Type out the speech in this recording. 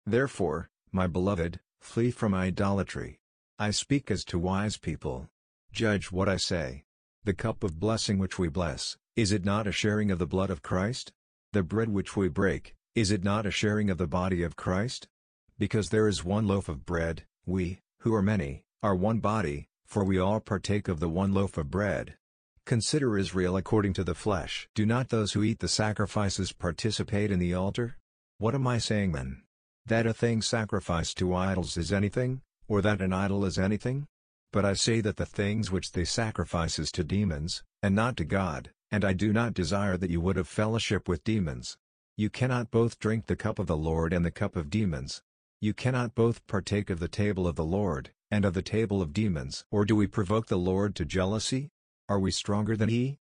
Therefore, my beloved, flee from idolatry. I speak as to wise people. Judge what I say. The cup of blessing which we bless, is it not a sharing of the blood of Christ? The bread which we break, is it not a sharing of the body of Christ? Because there is one loaf of bread, we, who are many, are one body, for we all partake of the one loaf of bread. Consider Israel according to the flesh. Do not those who eat the sacrifices participate in the altar? What am I saying then? That a thing sacrificed to idols is anything, or that an idol is anything? But I say that the things which they sacrifice is to demons, and not to God, and I do not desire that you would have fellowship with demons. You cannot both drink the cup of the Lord and the cup of demons. You cannot both partake of the table of the Lord, and of the table of demons. Or do we provoke the Lord to jealousy? Are we stronger than He?